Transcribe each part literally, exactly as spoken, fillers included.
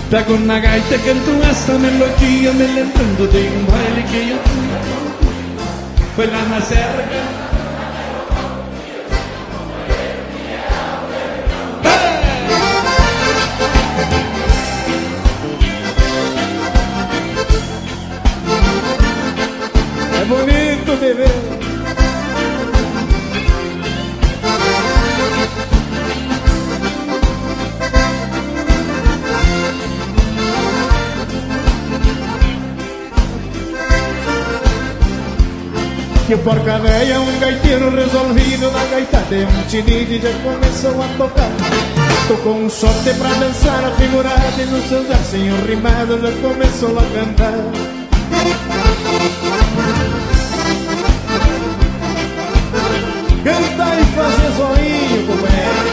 Pego na gaita e canto essa melodia, me lembrando de um baile que eu fui. Foi lá na serra. É bonito, bebê. Que porca véia, um gaiteiro resolvido na gaita de um tinide já começou a tocar. Tocou um shot pra dançar a figurada e no seu versinho rimado já começou a cantar. Cantar e fazer zoinho, companheiro.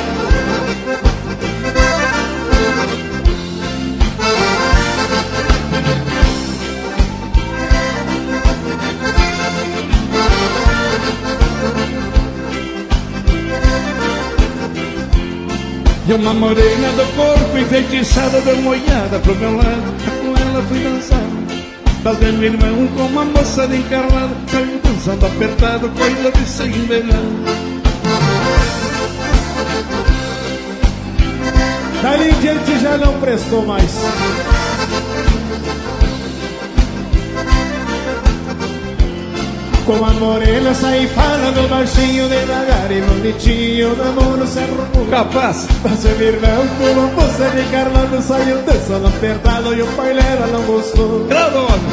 E uma morena do corpo enfeitiçada deu uma olhada pro meu lado. Com ela fui dançar. Talvez meu irmão com uma moça de encarnada saiu dançando apertado, coisa de se envenenar. Dali em diante já não prestou mais. Com a morena saí falando baixinho, devagar e bonitinho, o namoro se arrumou. Capaz! Mas meu irmão com uma moça de encarnada saiu dançando apertado e o pai dela não gostou. Grava, homem!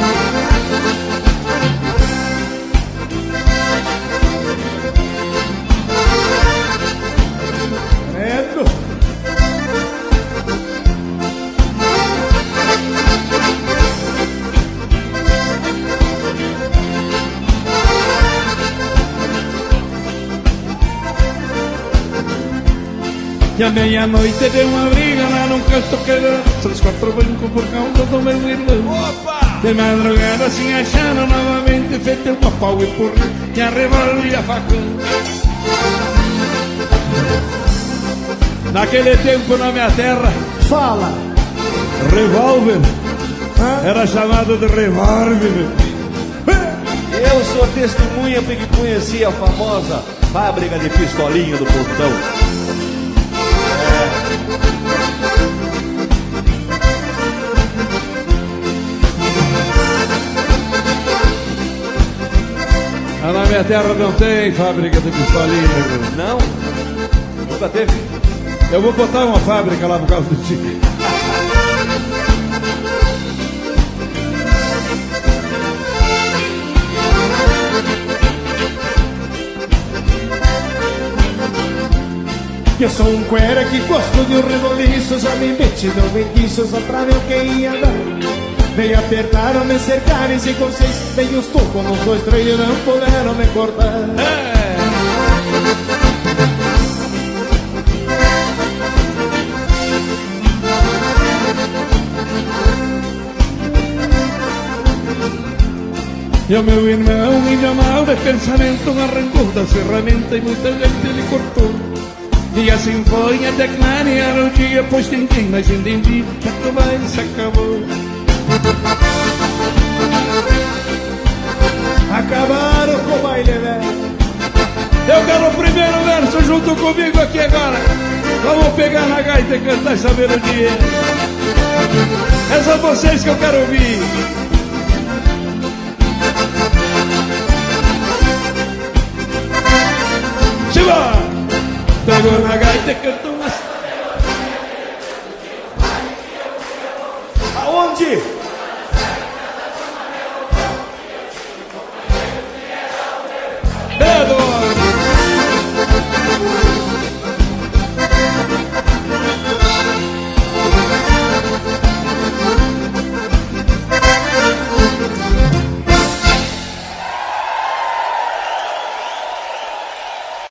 E à meia-noite deu uma briga lá num canto quebrado. Três, quatro bancos por causa do meu irmão. Opa! De madrugada se acharam novamente, feito uma pau e porra, e a revólver e a facão. Naquele tempo na minha terra, fala, revólver hã? Era chamado de revólver. Eu sou testemunha porque conheci a famosa fábrica de pistolinha do Portão. Ah, na minha terra não tem fábrica de pistolinha. Não? Nunca teve? Eu vou botar uma fábrica lá por causa do tio. Eu sou um cuera que gosto de um reboliço, já me meti no feitiço só pra ver o que ia dar. Veio apertaram, me cercaram e se com seis veio os tocos nos dois três não puderam me cortar. É. E o meu irmão, índio mal de pensamento, arrancou da ferramenta e muita gente lhe cortou. E assim foi até clarear o dia, pois ninguém mais entendia que o baile se acabou. Acabaram com o baile, velho. Eu quero o primeiro verso junto comigo aqui agora. Vamos pegar na gaita e cantar essa melodia. É só vocês que eu quero ouvir. Chiba! Pegou na gaita e cantou